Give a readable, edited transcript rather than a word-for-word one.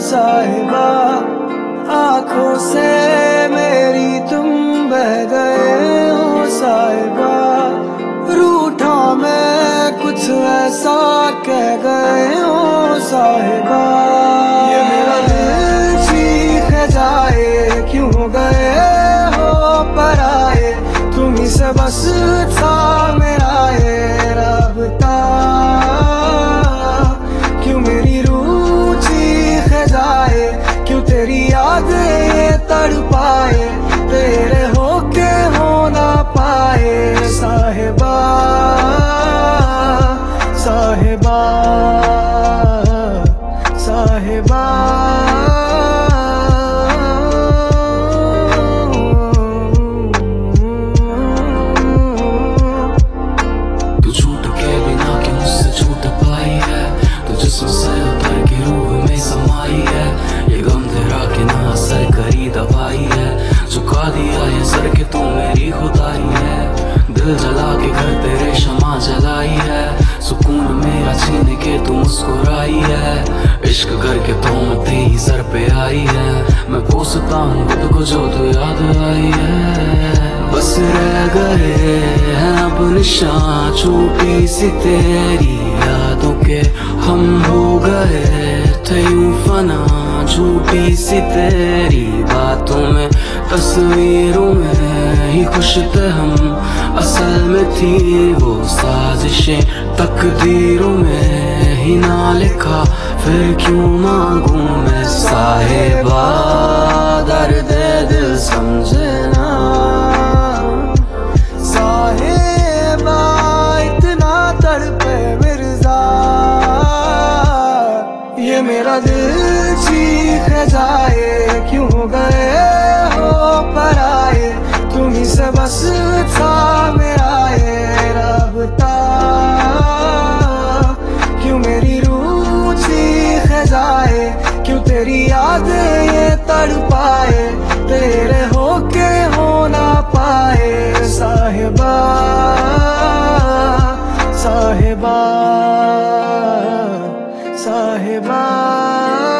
साहिबा, आंखों से मेरी तुम बह गए हो साहिबा। रूठा मैं कुछ ऐसा कह गए हो साहिबा। ये मेरा दिल चीख जाए, क्यों गए हो पराए, तुम्हीं से बस था मेरा ये राबता। क्यों मेरी रूह चीख जाए, क्यों तेरी यादें तड़पाए, तेरे होके हो ना पाए साहिबा, साहिबा, साहिबा। तू छूट के बिना क्यों मुझसे छूट पाई है, तू जिस्म से उतर के रूह में समाई है। ये गम तेरा कि ना असर करी दवाई है, झुका दिया ये सर के तू मेरी खुदाई है। दिल जला के घर तेरे शमा जलाई है, सुकून मेरा छीन के तू मुस्कुराई है। इश्क करके तो तेरी सर पे आई है, मैं कोसता हूँ खुद को जो तू याद आई है। बस रह गए हैं अब निशान छूटी सी तेरी यादों के, हम हो गए थे यूं फना झूठी सी तेरी बातों में। तस्वीरों में ही खुश थे हम, असल में थी वो साजिशें तकदीरों में ही ना लिखा, फिर क्यों मांगू मैं साहिबा। दर्द दिल समझे ना साहिबा, इतना तड़पे मिर्जा, ये मेरा दिल चीख जाए, क्यों गए हो पराए, तुम्हीं से बस था मेरा ये राबता। क्यों मेरी रूह चीख जाए, क्यों तेरी यादें ये तड़पाए, तेरे होके हो ना पाए साहिबा, साहिबा, साहिबा।